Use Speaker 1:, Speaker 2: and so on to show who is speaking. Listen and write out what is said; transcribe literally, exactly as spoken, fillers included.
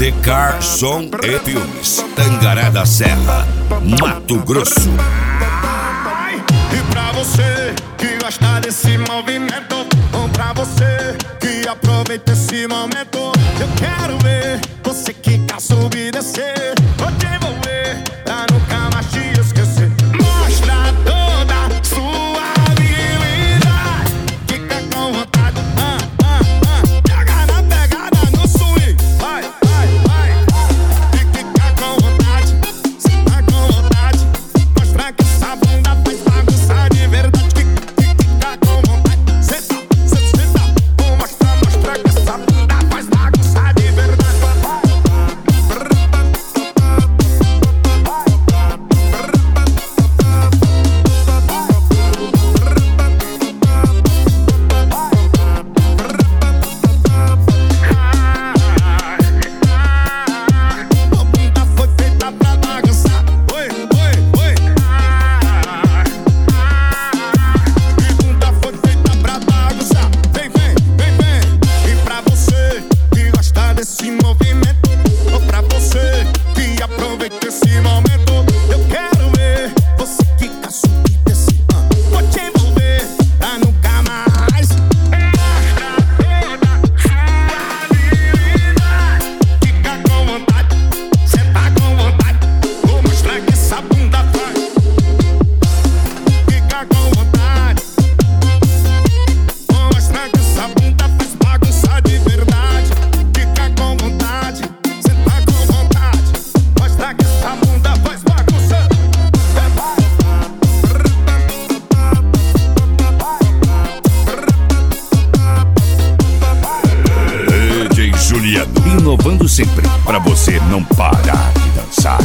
Speaker 1: Decar Som e Filmes, Tangará da Serra, Mato Grosso.
Speaker 2: E pra você que gosta desse movimento, ou pra você que aproveita esse momento, eu quero ver você que quer subir e descer. Vou te envolver pra nunca mais te esquecer. Mostra toda sua habilidade, fica com vontade. Ah, ah, ah. Pega na pegada no swing, vai, vai, vai. E fica com vontade, cê tá com vontade. Mostra que essa bunda faz bagunça de verdade. Fica com vontade, cê tá, cê, cê tá. Vou mostrar, mostrar que essa bunda faz bagunça de verdade. Esse movimento, ou pra você que aproveita esse momento, eu quero ver você que quer subir e descer. uh. Vou te envolver pra nunca mais. Mostra toda sua habilidade, fica com vontade, cê tá com vontade. Vou mostrar que essa bunda faz. Fica com vontade, vou mostrar que essa bunda faz bagunça de verdade. Com vontade, cê tá com vontade. Mostra que essa bunda faz bagunça.
Speaker 1: D J Juliano, inovando sempre pra você não parar de dançar.